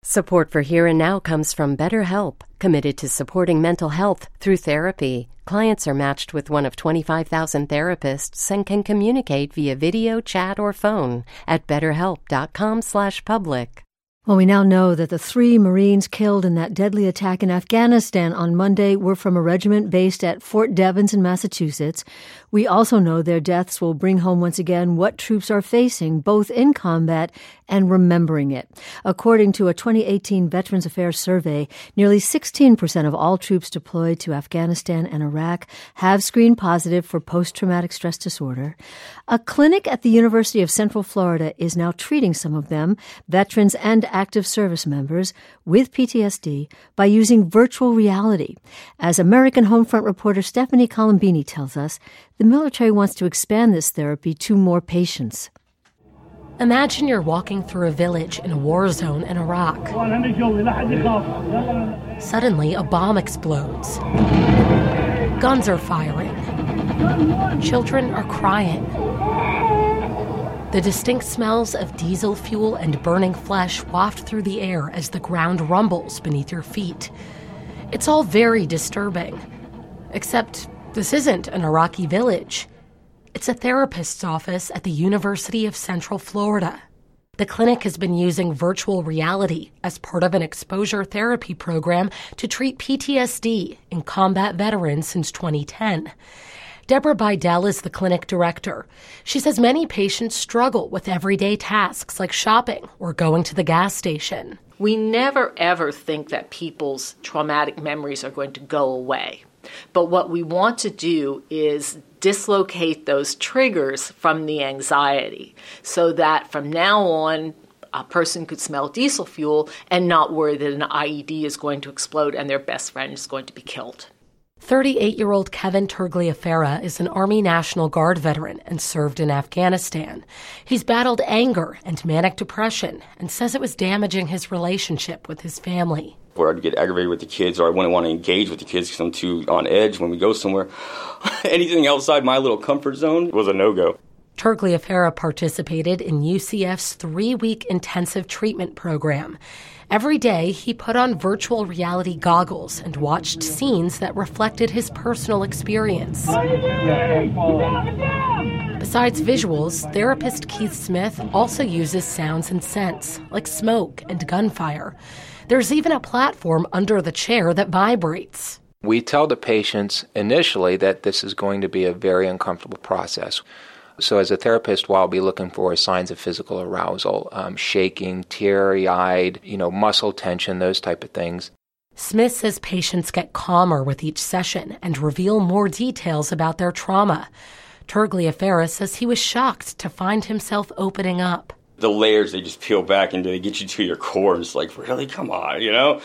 Support for Here and Now comes from BetterHelp, committed to supporting mental health through therapy. Clients are matched with one of 25,000 therapists and can communicate via video, chat, or phone at betterhelp.com/public. Well, we now know that the 3 Marines killed in that deadly attack in Afghanistan on Monday were from a regiment based at Fort Devens in Massachusetts. We also know their deaths will bring home once again what troops are facing, both in combat and remembering it. According to a 2018 Veterans Affairs survey, nearly 16% of all troops deployed to Afghanistan and Iraq have screened positive for post-traumatic stress disorder. A clinic at the University of Central Florida is now treating some of them, veterans and active service members, with PTSD by using virtual reality. As American Homefront reporter Stephanie Colombini tells us, the military wants to expand this therapy to more patients. Imagine you're walking through a village in a war zone in Iraq. Suddenly, a bomb explodes. Guns are firing. Children are crying. The distinct smells of diesel fuel and burning flesh waft through the air as the ground rumbles beneath your feet. It's all very disturbing. Except this isn't an Iraqi village. It's a therapist's office at the University of Central Florida. The clinic has been using virtual reality as part of an exposure therapy program to treat PTSD in combat veterans since 2010. Deborah Bidell is the clinic director. She says many patients struggle with everyday tasks like shopping or going to the gas station. We never, ever think that people's traumatic memories are going to go away. But what we want to do is dislocate those triggers from the anxiety so that from now on, a person could smell diesel fuel and not worry that an IED is going to explode and their best friend is going to be killed. 38-year-old Kevin Tergliafera is an Army National Guard veteran and served in Afghanistan. He's battled anger and manic depression and says it was damaging his relationship with his family. Or I'd get aggravated with the kids, or I wouldn't want to engage with the kids because I'm too on edge when we go somewhere. Anything outside my little comfort zone was a no-go. Tergliafera participated in UCF's 3-week intensive treatment program. Every day, he put on virtual reality goggles and watched scenes that reflected his personal experience. Besides visuals, therapist Keith Smith also uses sounds and scents, like smoke and gunfire. There's even a platform under the chair that vibrates. We tell the patients initially that this is going to be a very uncomfortable process. So as a therapist, what I'll be looking for is signs of physical arousal, shaking, teary-eyed, muscle tension, those type of things. Smith says patients get calmer with each session and reveal more details about their trauma. Tergliafera says he was shocked to find himself opening up. The layers, they just peel back and they get you to your core. And it's like, really? Come on,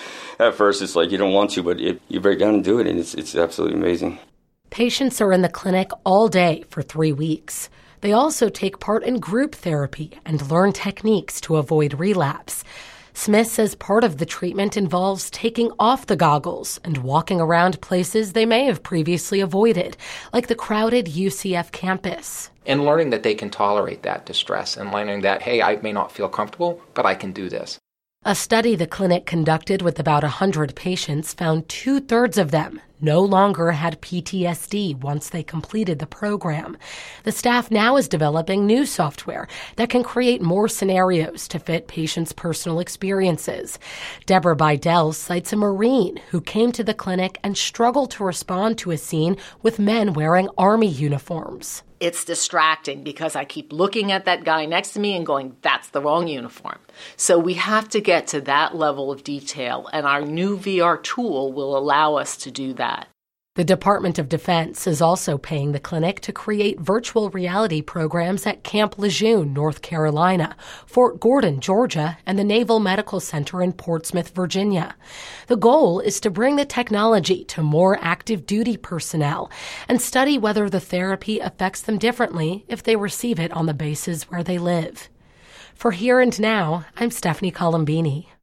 At first, it's like you don't want to, but you break down and do it, and it's absolutely amazing. Patients are in the clinic all day for 3 weeks. They also take part in group therapy and learn techniques to avoid relapse. Smith says part of the treatment involves taking off the goggles and walking around places they may have previously avoided, like the crowded UCF campus. And learning that they can tolerate that distress and learning that, hey, I may not feel comfortable, but I can do this. A study the clinic conducted with about 100 patients found 2/3 of them no longer had PTSD once they completed the program. The staff now is developing new software that can create more scenarios to fit patients' personal experiences. Deborah Bidell cites a Marine who came to the clinic and struggled to respond to a scene with men wearing Army uniforms. It's distracting because I keep looking at that guy next to me and going, that's the wrong uniform. So we have to get to that level of detail, and our new VR tool will allow us to do that. The Department of Defense is also paying the clinic to create virtual reality programs at Camp Lejeune, North Carolina, Fort Gordon, Georgia, and the Naval Medical Center in Portsmouth, Virginia. The goal is to bring the technology to more active duty personnel and study whether the therapy affects them differently if they receive it on the bases where they live. For Here and Now, I'm Stephanie Colombini.